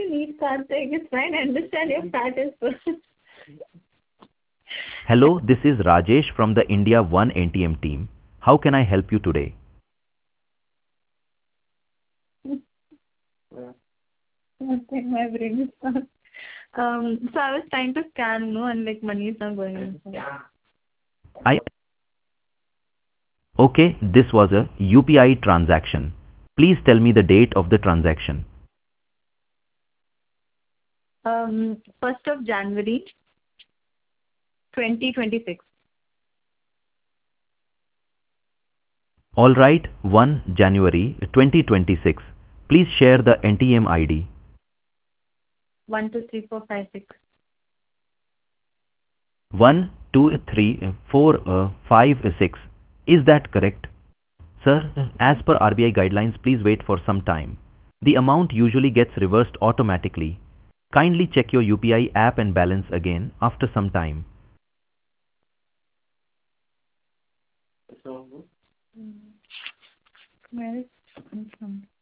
you need, Karthik? It's fine. I understand you're fat as well. Hello, this is Rajesh from the India One NTM team. How can I help you today? Nothing, my brain is not. So I was trying to scan, no, and like money is not going in. I Okay, this was a UPI transaction. Please tell me the date of the transaction. 1st of January, 2026. All right, 1 January 2026. Please share the NTM ID. 123456. 1, 2, 3, 4, 5, 6. Is that correct? Sir, as per RBI guidelines, please wait for some time. The amount usually gets reversed automatically. Kindly check your UPI app and balance again after some time. Where is